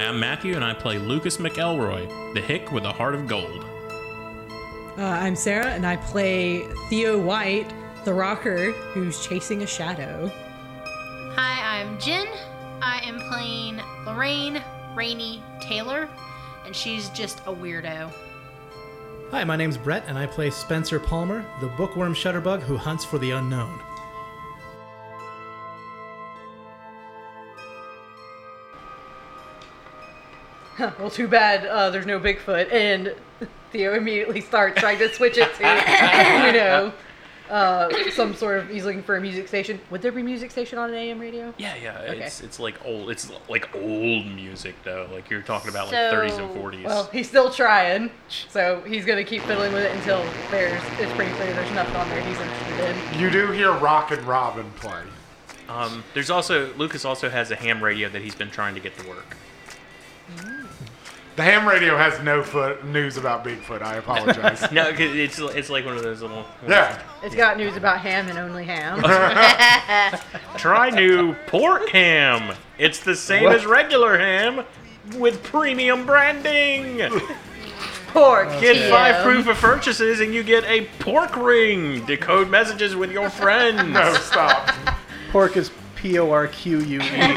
Hi, I'm Matthew, and I play Lucas McElroy, the hick with a heart of gold. I'm Sarah, and I play Theo White, the rocker who's chasing a shadow. Hi, I'm Jen. I am playing Lorraine Rainey Taylor, and she's just a weirdo. Hi, my name's Brett, and I play Spencer Palmer, the bookworm shutterbug who hunts for the unknown. Well, too bad there's no Bigfoot, and Theo immediately starts trying to switch it to, some sort of, he's looking for a music station. Would there be a music station on an AM radio? Yeah, Okay. It's like old. It's like old music though. Like you're talking about like 30s and 40s. Well, he's still trying, so he's going to keep fiddling with it until it's pretty clear there's nothing on there he's interested in. You do hear Rockin' Robin play. Lucas also has a ham radio that he's been trying to get to work. The ham radio has no news about Bigfoot. I apologize. No, cause it's like one of those little. Yeah. It's got news about ham and only ham. Try new pork ham. It's the same as regular ham with premium branding. Pork. Get 5 proof of purchases and you get a pork ring. Decode messages with your friends. No, stop. Pork is Porque.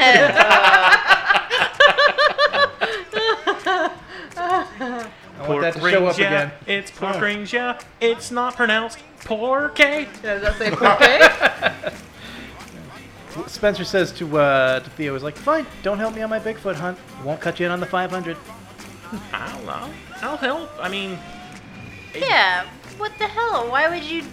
I want that to show up again. It's pork rings, yeah. It's not pronounced pork. Does that say pork? Spencer says to Theo, he's like, fine, don't help me on my Bigfoot hunt. Won't cut you in on the 500. I'll help. I mean... Yeah, what the hell? Why would you,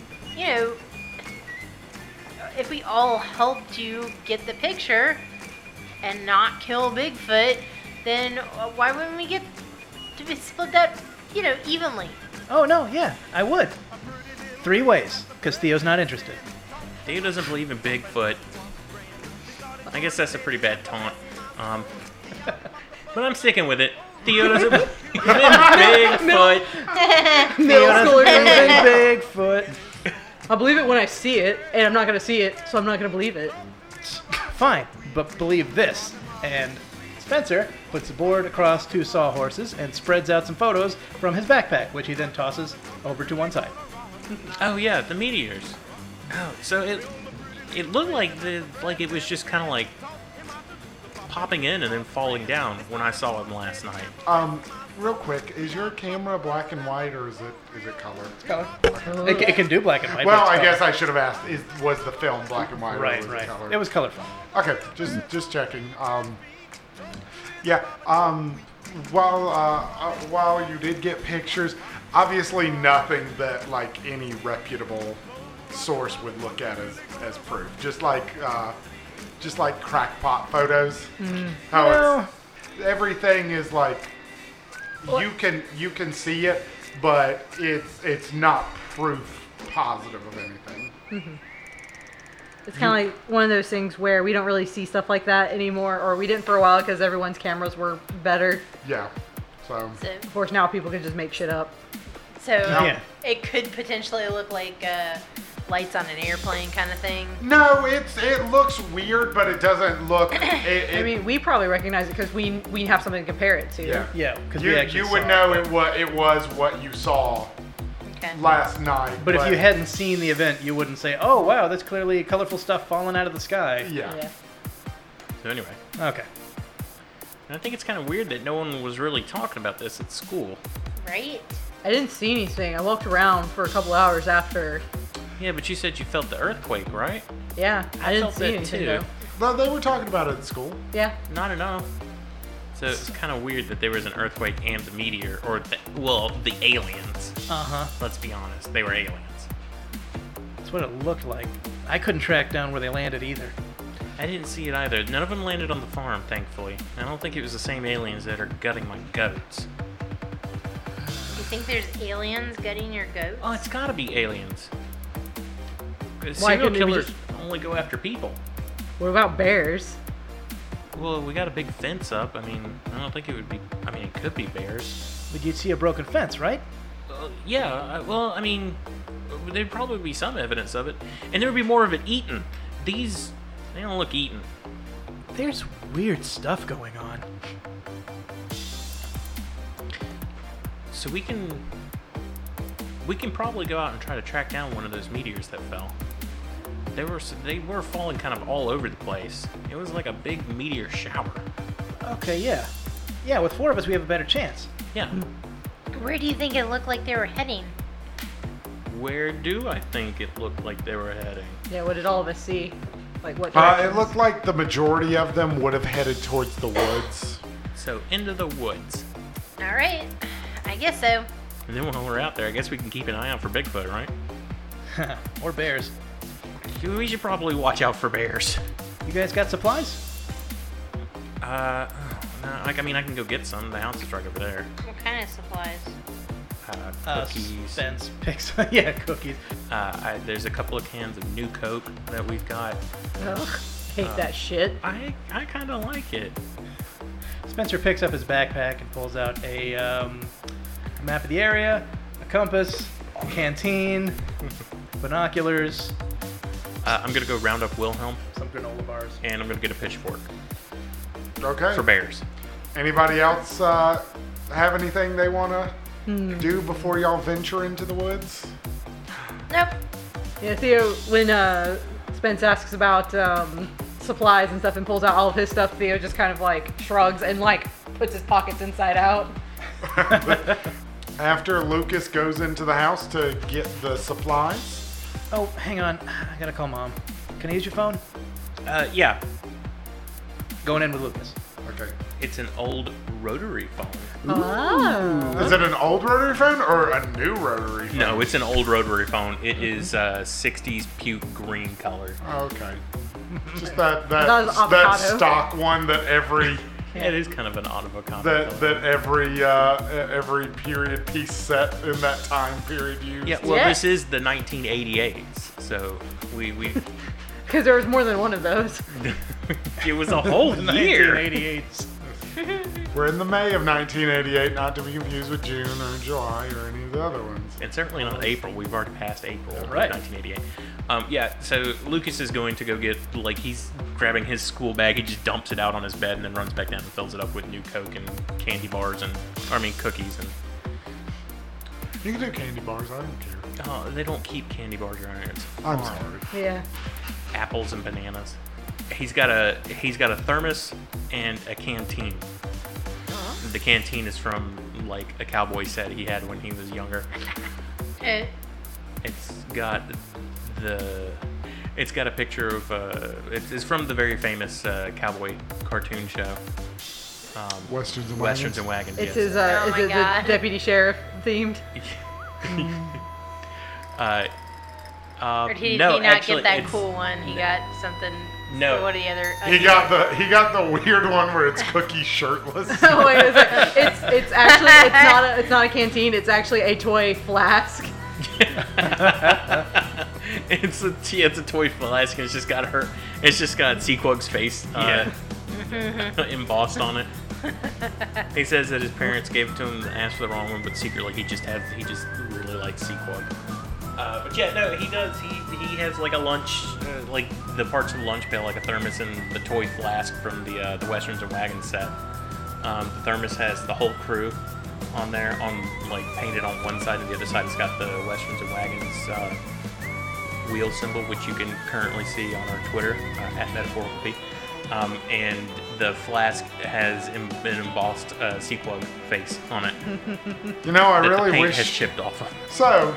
if we all helped you get the picture and not kill Bigfoot, then why wouldn't we get to be split that, evenly? Oh, no, yeah, I would. 3 ways, because Theo's not interested. Theo doesn't believe in Bigfoot. I guess that's a pretty bad taunt. But I'm sticking with it. Theo doesn't believe in Bigfoot. Theo doesn't believe in Bigfoot. I'll believe it when I see it, and I'm not going to see it, so I'm not going to believe it. Fine, but believe this. And Spencer puts a board across 2 sawhorses and spreads out some photos from his backpack, which he then tosses over to one side. Oh yeah, the meteors. Oh, so it looked like it was just kind of like popping in and then falling down when I saw him last night. Real quick, is your camera black and white or is it color? It's color. It can do black and white. Well, but I it's guess color. I should have asked: was the film black and white? Right, or was right. It color? It was colorful. Okay, just checking. Yeah. While you did get pictures, obviously nothing that like any reputable source would look at as proof. Just like crackpot photos. How everything is like you can see it, but it's not proof positive of anything. Mm-hmm. It's kind of like one of those things where we don't really see stuff like that anymore, or we didn't for a while because everyone's cameras were better. Yeah. So Of course, now people can just make shit up. So Yeah. it could potentially look like lights on an airplane kind of thing. no, it looks weird, but it doesn't look. I mean, we probably recognize it because we have something to compare it to. yeah. Yeah, because we actually You saw would know it was what you saw Okay. last night. But if you hadn't seen the event, you wouldn't say, oh, wow, that's clearly colorful stuff falling out of the sky. yeah. So anyway, Okay. and I think it's kind of weird that no one was really talking about this at school. Right? I didn't see anything. I walked around for a couple hours after. Yeah, but you said you felt the earthquake, right? Yeah, I didn't felt see that anything too. though. No, they were talking about it at school. Yeah. Not enough. So it's kind of weird that there was an earthquake and the meteor, or the aliens. Uh-huh. Let's be honest, they were aliens. That's what it looked like. I couldn't track down where they landed either. I didn't see it either. None of them landed on the farm, thankfully. I don't think it was the same aliens that are gutting my goats. You think there's aliens gutting your goats? Oh, it's gotta be aliens. 'Cause Why serial couldn't they be killers just- only go after people. What about bears? Well, we got a big fence up. I mean, I don't think it would be... I mean, it could be bears. But you'd see a broken fence, right? Well, I mean, there'd probably be some evidence of it. And there would be more of it eaten. These, they don't look eaten. There's weird stuff going on. So we can probably go out and try to track down one of those meteors that fell. They were falling kind of all over the place. It was like a big meteor shower. Okay, yeah. Yeah, with 4 of us, we have a better chance. Yeah. Where do you think it looked like they were heading? Where do I think it looked like they were heading? Yeah, what did all of us see? Like what It directions? looked like the majority of them would have headed towards the woods. So into the woods. All right, I guess so. And then while we're out there, I guess we can keep an eye out for Bigfoot, right? Or bears. We should probably watch out for bears. You guys got supplies? No, I mean, I can go get some. The house is right over there. What kind of supplies? Cookies. Spence picks. Yeah, cookies. There's a couple of cans of New Coke that we've got. Ugh, hate that shit. I kind of like it. Spencer picks up his backpack and pulls out a map of the area, a compass, a canteen, binoculars, I'm gonna go round up Wilhelm, some granola bars. and I'm gonna get a pitchfork Okay. for bears. Anybody else have anything they want to do before y'all venture into the woods? Nope. Yeah, Theo, when Spence asks about supplies and stuff and pulls out all of his stuff, Theo just kind of like shrugs and like puts his pockets inside out. After Lucas goes into the house to get the supplies. Oh, hang on. I gotta call Mom. Can I use your phone? Yeah, Going in with Lucas. Okay. it's an old rotary phone. Oh. Is it an old rotary phone or a new rotary phone? No, it's an old rotary phone. It is 60s puke green color. Okay. Just that That was avocado. stock one that every Yeah, it is kind of an avocado. that every period piece set in that time period used. Yeah, well, Yeah. this is the 1988s, so we Because there was more than one of those. it was a whole year. 1988. We're in the May of 1988, not to be confused with June or July or any of the other ones. And certainly not April. We've already passed April of Right. 1988. Yeah, so Lucas is going to go get, like, he's grabbing his school bag. He just dumps it out on his bed and then runs back down and fills it up with New Coke and candy bars cookies. And You can do candy bars, I don't care. oh, they don't keep candy bars around here. It's I'm far. sorry. Yeah. Apples and bananas. He's got a thermos and a canteen. The canteen is from like a cowboy set he had when he was younger. It's got a picture of it's from the very famous cowboy cartoon show. Westerns and Westerns Wagons. and Wagons. It's yes. his, Oh is my it God. the deputy sheriff themed? Or did no, he not actually, get that it's- cool one? He got something. No. What are the other? He got the weird one where it's Cookie shirtless. Oh wait a second. It's actually it's not a canteen. It's actually a toy flask. it's a toy flask and it's just got Sequog's face embossed on it. He says that his parents gave it to him and asked for the wrong one, but secretly he just really likes Sequog. But yeah, no, he does. He has like a lunch, like the parts of the lunch pail, like a thermos and the toy flask from the Westerns and Wagons set. The thermos has the whole crew on there, like painted on one side, and the other side it's got the Westerns and Wagons wheel symbol, which you can currently see on our Twitter at MetaphoricalP. And the flask has an embossed Sequog face on it. You know, I that the really paint wish. has chipped off of. So,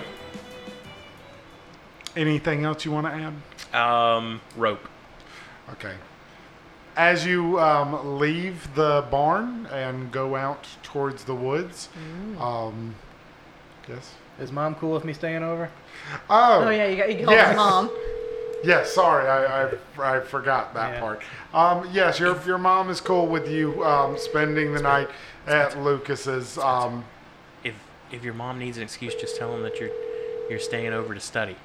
anything else you want to add? Rope. Okay. As you leave the barn and go out towards the woods, yes. Is Mom cool with me staying over? Oh yeah, you called Yes. his mom. Yes, sorry, I forgot that Yeah. part. Yes, your mom is cool with you spending the night at Lucas's. If your mom needs an excuse, just tell him that you're staying over to study.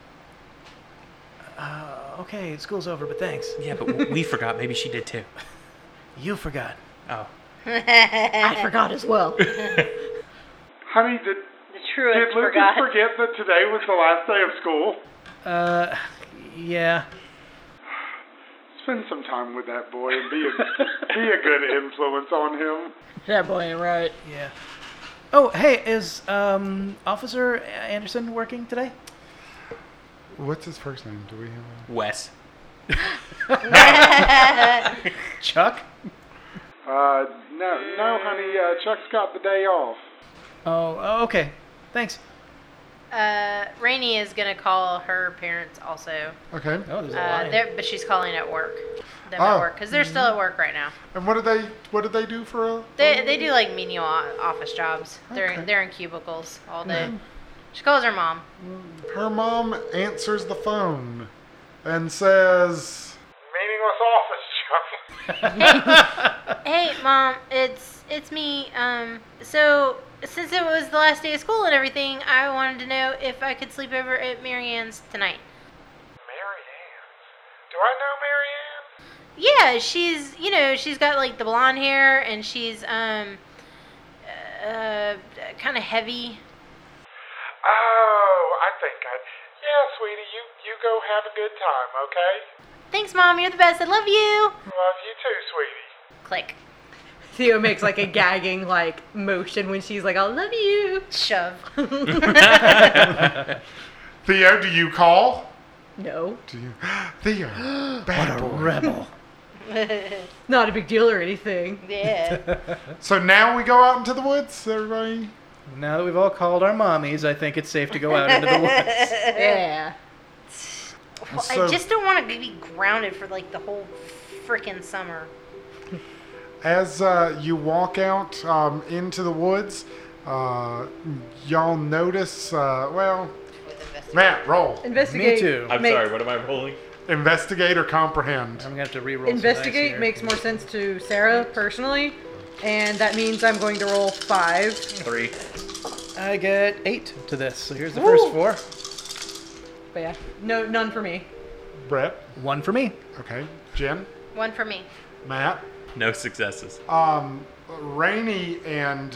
Okay, school's over, but thanks. Yeah, but we forgot. Maybe she did too. You forgot. Oh. I forgot as well. Honey, did The truest forgot. forget that today was the last day of school? Yeah. Spend some time with that boy and be a good influence on him. That boy ain't right. Yeah. Oh, hey, is Officer Anderson working today? What's his first name? Do we have Wes. Chuck? No, honey. Chuck's got the day off. Oh, okay. Thanks. Rainey is gonna call her parents also. Okay. Oh, there's a line. But she's calling at work. Them Oh. at work because they're still at work right now. And what do they do for a? They do like menial office jobs. Okay. They're in cubicles all day. She calls her mom. Her mom answers the phone and says, "Meaningless office, Chuck." Hey, Mom, it's me. So since it was the last day of school and everything, I wanted to know if I could sleep over at Marianne's tonight. Marianne? Do I know Marianne? Yeah, she's got like the blonde hair and she's kind of heavy. Oh, I think yeah, sweetie, you go have a good time, okay? Thanks, Mom. You're the best. I love you. Love you too, sweetie. Click. Theo makes like a gagging like motion when she's like, "I love you." Shove. Theo, do you call? No, Do you? Theo, bad boy. Rebel. not a big deal or anything. Yeah. So now we go out into the woods, everybody. Now that we've all called our mommies, I think it's safe to go out into the woods. Yeah. Well, So- I just don't want to be grounded for like the whole freaking summer. As you walk out into the woods, y'all notice. Matt, roll. Investigate. Me too. I'm make- sorry, what am I rolling? Investigate or comprehend. I'm gonna have to re-roll. some Investigate dice makes more sense to Sarah personally, and that means I'm going to roll 5. 3. here. I get 8 to this. So here's the Woo! first 4. But yeah, none for me. Brett. 1 for me. Okay. Jen. One for me. Matt. No successes. Rainey and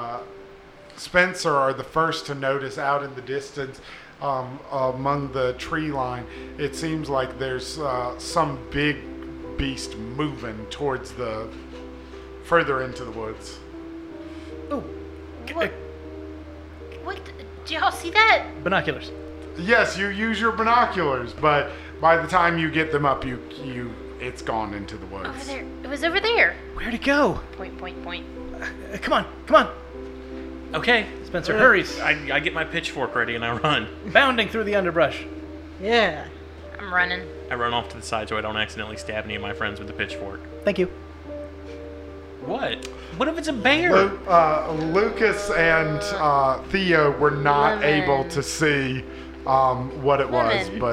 Spencer are the first to notice out in the distance among the tree line. It seems like there's some big beast moving towards the further into the woods. Oh, What? What? Do y'all see that? binoculars. Yes, you use your binoculars, but by the time you get them up, it's gone into the woods. Over there. It was over there. Where'd it go? Point, point, point. Come on. Okay. Spencer hurries, I get my pitchfork ready and I run. bounding through the underbrush. Yeah. I'm running. I run off to the side so I don't accidentally stab any of my friends with the pitchfork. Thank you. What? What if it's a bear? Lucas and Theo were not Lemon. able to see what it was, Lemon.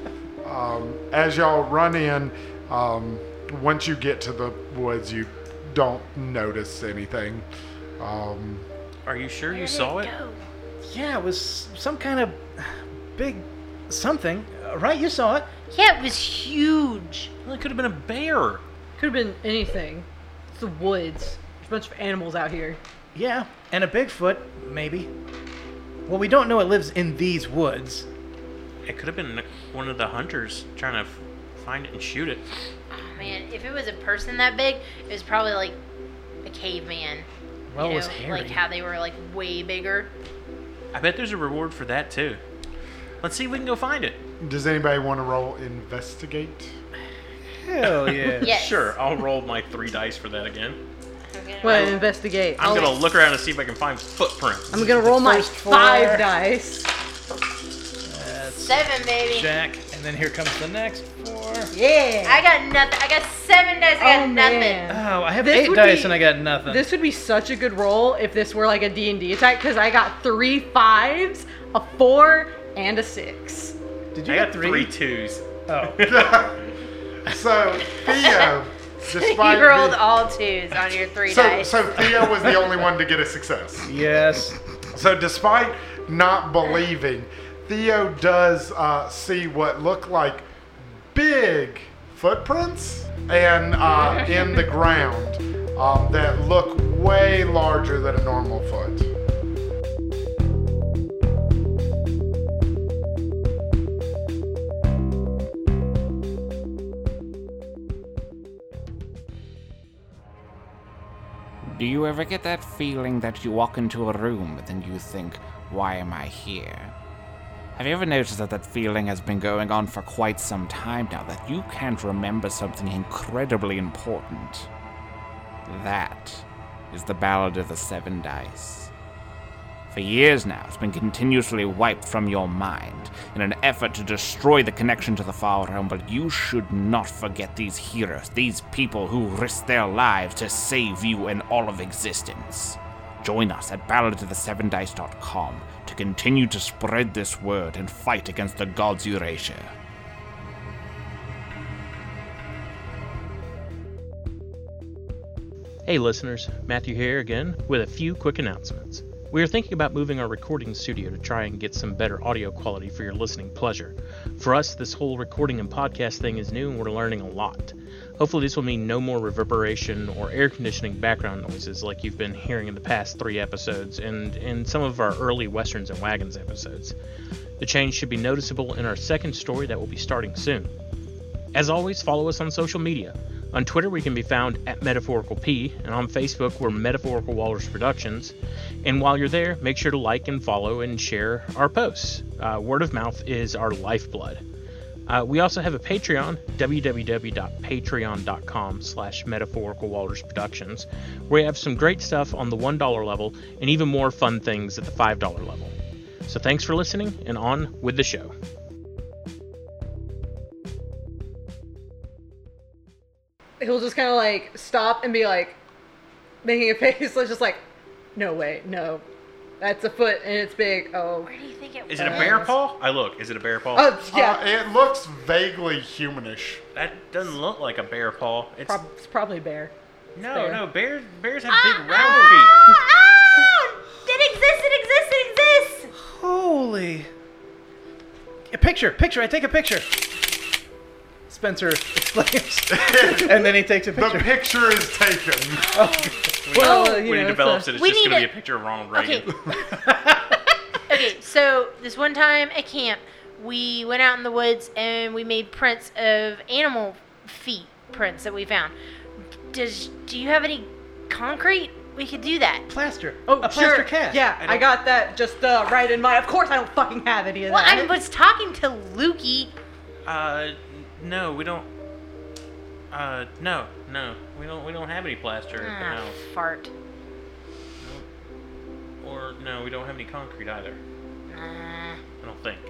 but as y'all run in, once you get to the woods, you don't notice anything. Are you sure Where you did saw it? go? Yeah, it was some kind of big something. Right? You saw it. Yeah, it was huge. Well, it could have been a bear. Could have been anything. It's the woods. There's a bunch of animals out here. Yeah, and a Bigfoot, maybe. Well, we don't know it lives in these woods. It could have been one of the hunters trying to find it and shoot it. Oh man, if it was a person that big, it was probably like a caveman. Well, you it was know, hairy. like how they were like way bigger. I bet there's a reward for that too. Let's see if we can go find it. Does anybody want to roll investigate? Hell yeah. Yes. Sure, I'll roll my 3 dice for that again. Okay. Well, investigate. I'm gonna look around and see if I can find footprints. I'm gonna roll my first 4. 5 dice. That's 7, baby. Jack, and then here comes the next 4. Yeah. I got nothing. I got 7 dice. I got Oh, nothing. man. Oh, I have This 8 would dice be- and I got nothing. This would be such a good roll if this were like a D&D attack, because I got 3 5s, a 4, and a 6. Did you I get got 3? 3 2s. Oh. So Theo, despite You rolled being- all 2s on your 3 dice. so Theo was the only one to get a success. Yes. So despite not believing, Theo does see what look like big footprints and in the ground that look way larger than a normal foot. Do you ever get that feeling that you walk into a room and you think, why am I here? Have you ever noticed that feeling has been going on for quite some time now, that you can't remember something incredibly important? That is the Ballad of the Seven Dice. For years now, it's been continuously wiped from your mind in an effort to destroy the connection to the Far Realm, but you should not forget these heroes, these people who risked their lives to save you and all of existence. Join us at balladofthesevendice.com to continue to spread this word and fight against the gods' erasure. Hey listeners, Matthew here again with a few quick announcements. We are thinking about moving our recording studio to try and get some better audio quality for your listening pleasure. For us, this whole recording and podcast thing is new and we're learning a lot. Hopefully this will mean no more reverberation or air conditioning background noises like you've been hearing in the past 3 episodes and in some of our early Westerns and Wagons episodes. The change should be noticeable in our second story that will be starting soon. As always, follow us on social media. On Twitter, we can be found at MetaphoricalP, and on Facebook, we're Metaphorical Walrus Productions. And while you're there, make sure to like and follow and share our posts. Word of mouth is our lifeblood. We also have a Patreon, www.patreon.com/MetaphoricalWalrusProductions, where we have some great stuff on the $1 level and even more fun things at the $5 level. So thanks for listening, and on with the show. He'll just kind of like stop and be like making a face, like just like, no way, no, that's a foot and it's big. Oh, Where do you think it was? Is it a bear paw? Is it a bear paw? oh yeah, It looks vaguely humanish. That doesn't look like a bear paw. It's it's probably a bear. no, bears have Ah, big round feet. It exists! Holy. A picture, I take a picture. Spencer exclaims. And then he takes a The picture. picture is taken. Well, When he develops it, it's we just need going to be a- a picture of Ronald Okay. Reagan. Okay, so this one time at camp, we went out in the woods and we made prints of animal feet prints that we found. Do you have any concrete? We could do that. Plaster. Oh, a plaster sure. cast. Yeah, I got that just right in mind. Of course, I don't fucking have any of Well, that. I was talking to Lukey. No, we don't. No, we don't have any plaster at the Ah, house. fart. Or no, we don't have any concrete either. Nah. I don't think.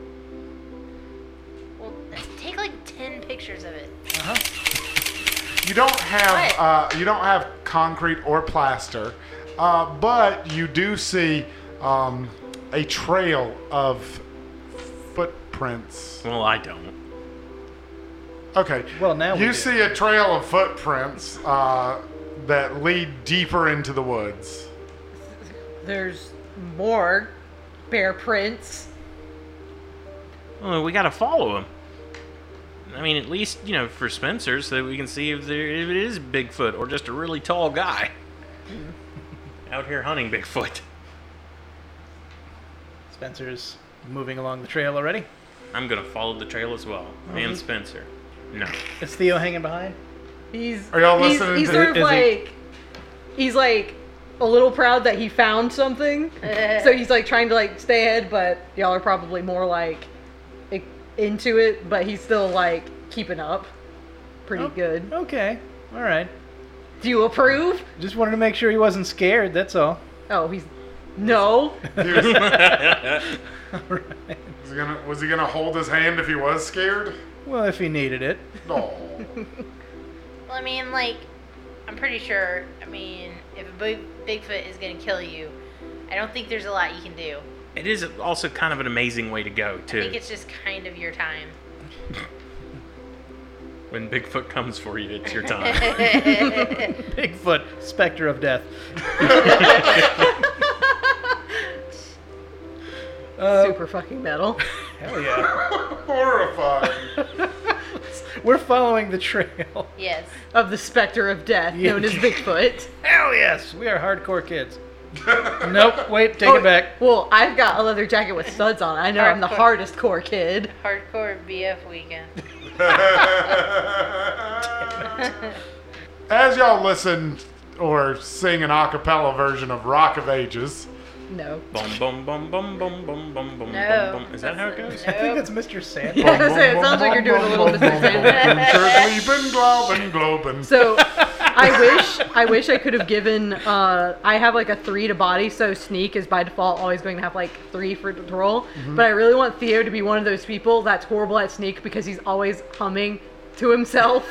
Well, take like 10 pictures of it. You don't have concrete or plaster, but you do see a trail of footprints. Well, I don't. Okay. Well, now we you do. see a trail of footprints that lead deeper into the woods. There's more bear prints. Well, we gotta follow him. I mean, at least, for Spencer, so that we can see if it is Bigfoot or just a really tall guy out here hunting Bigfoot. Spencer's moving along the trail already. I'm gonna follow the trail as well. And Spencer. No. Is Theo hanging behind? He's Are y'all listening he's to- sort of is he- like he's like a little proud that he found something. So he's like trying to like stay ahead, but y'all are probably more like into it, but he's still like keeping up pretty good. Okay. All right. Do you approve? Just wanted to make sure he wasn't scared, that's all. Oh, he's no. He was, was he gonna hold his hand if he was scared? Well, if he needed it. No. Well, I mean, like, I'm pretty sure, if a Bigfoot is going to kill you, I don't think there's a lot you can do. It is also kind of an amazing way to go, I too. think it's just kind of your time. When Bigfoot comes for you, it's your time. Bigfoot, specter of death. Super fucking metal. Hell yeah. Horrifying. We're following the trail. Yes. Of the specter of death, Yeah. known as Bigfoot. Hell yes. We are hardcore kids. Nope. Wait, take it back. Well, I've got a leather jacket with studs on it. I know I'm the Hardcore. hardest core kid. Hardcore BF weekend. As y'all listen or sing an a cappella version of Rock of Ages. No. Bum bum bum bum bum bum bum bum No. bum. Is that how it goes? I think that's Mr. Sandman. Yeah, I was gonna say, it sounds like you're doing a little Mr. Sandman. Globin, globin. So I wish I could have given I have like a 3 to body, so sneak is by default always going to have like 3 for to roll. But I really want Theo to be one of those people that's horrible at sneak because he's always humming to himself.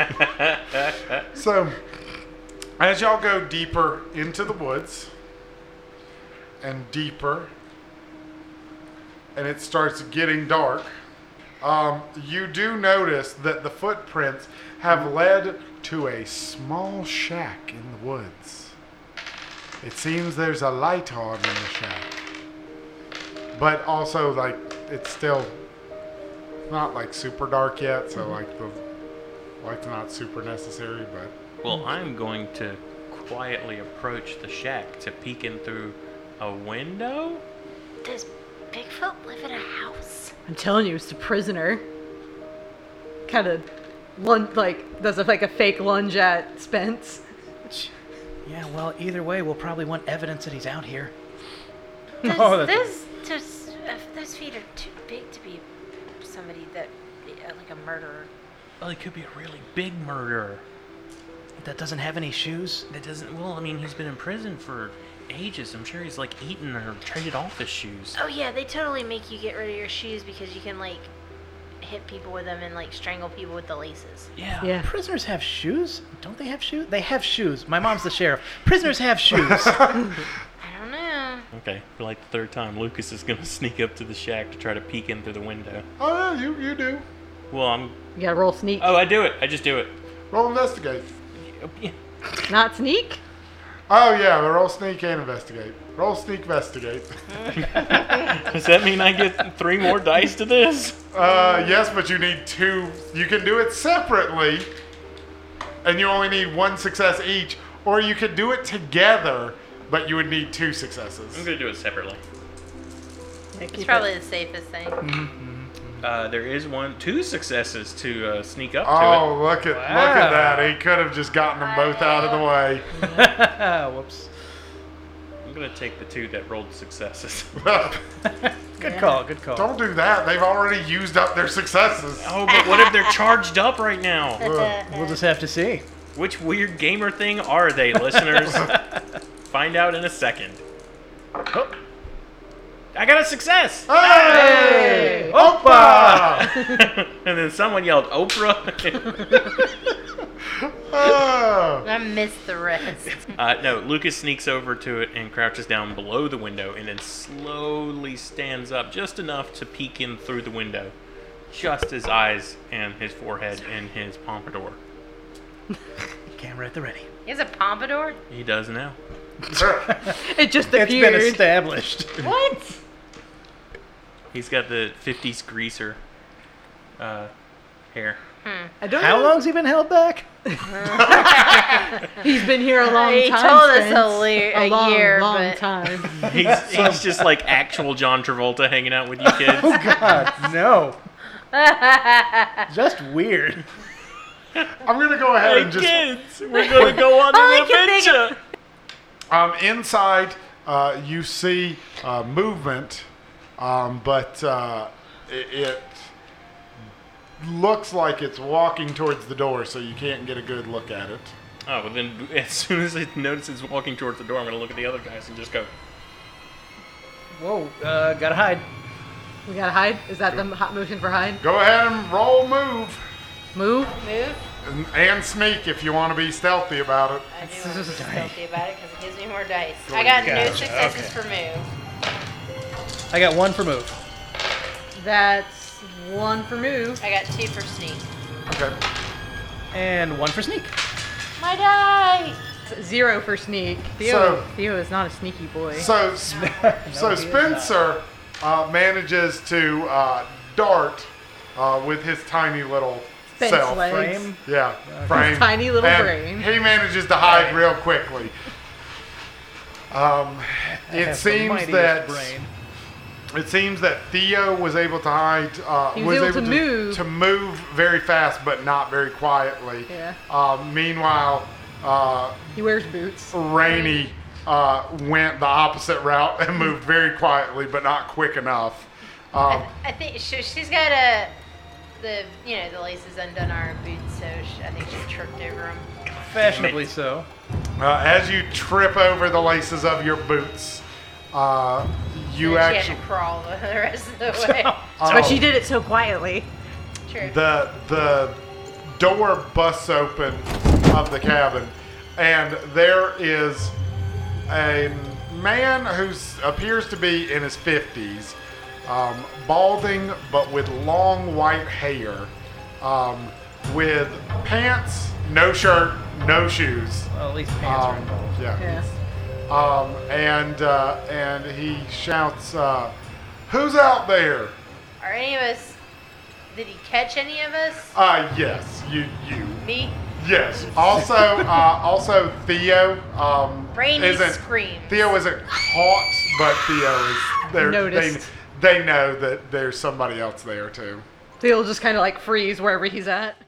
So, as y'all go deeper into the woods and deeper, and it starts getting dark, you do notice that the footprints have led to a small shack in the woods. It seems there's a light on in the shack, but also like it's still not like super dark yet, so like the light's not super necessary. But Well, I'm going to quietly approach the shack to peek in through a window. Does Bigfoot live in a house? I'm telling you, it's the prisoner. Kind of does like a fake lunge at Spence. Yeah, well, either way, we'll probably want evidence that he's out here. Those feet are too big to be somebody that, like a murderer. Well, it could be a really big murderer. That doesn't have any shoes? That doesn't. Well, I mean, he's been in prison for ages. I'm sure he's like eaten or traded off his shoes. Oh yeah, they totally make you get rid of your shoes because you can like hit people with them and like strangle people with the laces. Yeah. Yeah. Prisoners have shoes? Don't they have shoes? They have shoes. My mom's the sheriff. Prisoners have shoes. I don't know. Okay. For like the third time, Lucas is gonna sneak up to the shack to try to peek in through the window. oh yeah, you do. Well, I'm. You gotta roll sneak. Oh, I do it. I just do it. Roll investigate. Not sneak? Oh yeah, roll sneak and investigate. Roll sneak investigate. Does that mean I get 3 more dice to this? Yes, but you need 2. You can do it separately, and you only need 1 success each, or you could do it together, but you would need 2 successes. I'm gonna do it separately. It's probably the safest thing. There is 2 successes to sneak up Oh, look at that! He could have just gotten them both out of the way. Whoops. to it. I'm gonna take the 2 that rolled successes. Good call, good call. Don't do that. They've already used up their successes. Oh, but what if they're charged up right now? We'll just have to see. Which weird gamer thing are they, listeners? Find out in a second. Oh. I got a success! Hey! Opa! And then someone yelled, Oprah. Oh. I missed the rest. No, Lucas sneaks over to it and crouches down below the window and then slowly stands up just enough to peek in through the window. Just his eyes and his forehead and his pompadour. Camera at the ready. He has a pompadour? He does now. It just It's been appeared. established. What? He's got the 50s greaser hair. I don't How know. long's he been held back? He's been here a long He time. told us Spence. a long, year, long but- time. He's just like actual John Travolta hanging out with you kids. Oh God, no. Just weird. I'm gonna go ahead Hey and just kids, we're gonna go on All I an can think of- adventure. inside. You see movement, but it looks like it's walking towards the door, so you can't get a good look at it. Oh, well then, as soon as it notices walking towards the door, I'm gonna look at the other guys and just go, Whoa, gotta hide. We gotta hide. Is that the hot motion for hide? Go ahead and roll move Move. Move? and sneak if you want to be stealthy about it. I do want to be stealthy about it because it gives me more dice. Go I got no gotcha, successes for move. I got 1 for move. That's 1 for move. I got 2 for sneak. Okay. And 1 for sneak. My die! 0 for sneak. Theo is not a sneaky boy. So he is Spencer manages to dart with his tiny little Spence self. legs. Frame. Yeah, frame. tiny little And brain. He manages to hide real quickly. It Has the seems mightiest that brain. it seems that Theo was able to hide. He was able to move. very fast, but not very quietly. Yeah. Meanwhile, He wears boots. Rainey went the opposite route and moved very quietly, but not quick enough. I think she's got the laces undone on her boots, so I think she tripped over them. Fashionably so. As you trip over the laces of your boots, you She actually had to crawl the rest of the way. But she did it so quietly. True. the door busts open of the cabin, and there is a man who appears to be in his 50s, balding but with long white hair, with pants, no shirt, no shoes. Well, at least pants are involved. Yeah. Yeah. And he shouts, "Who's out there?" Are any of us? Did he catch any of us? Yes, you. Me? Yes. Also Theo. Rainy isn't screams. Theo isn't caught, but Theo is there. Noticed. They know that there's somebody else there too. He'll just kind of like freeze wherever he's at.